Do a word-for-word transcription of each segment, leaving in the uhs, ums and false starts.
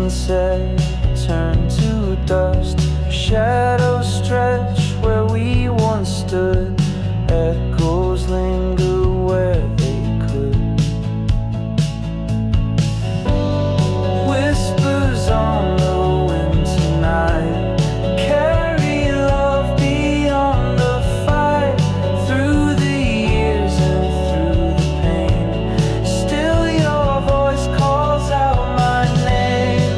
sunset turn to dust. Shadows stretch where we once stood. Echoes linger where they could. Whispers on the wind tonight carry love beyond the fight. Through the years and through the pain, still your voice calls out my name.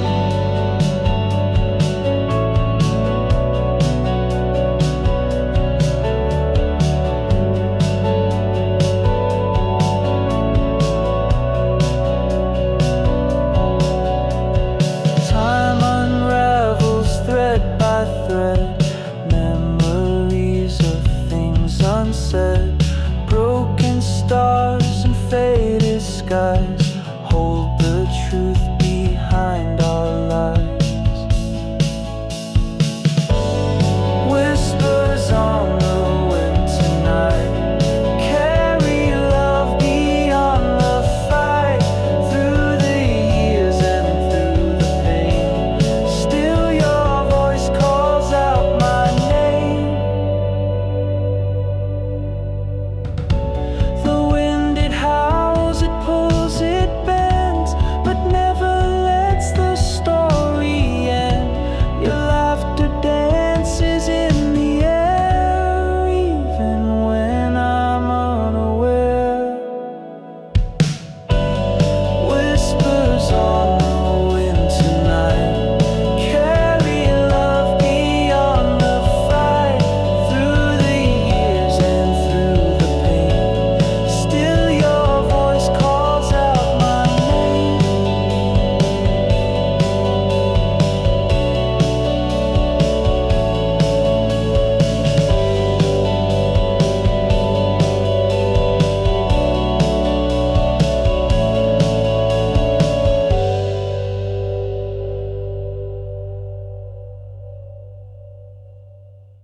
Time unravels thread by thread, memories of things unsaid, broken stars and faded skies.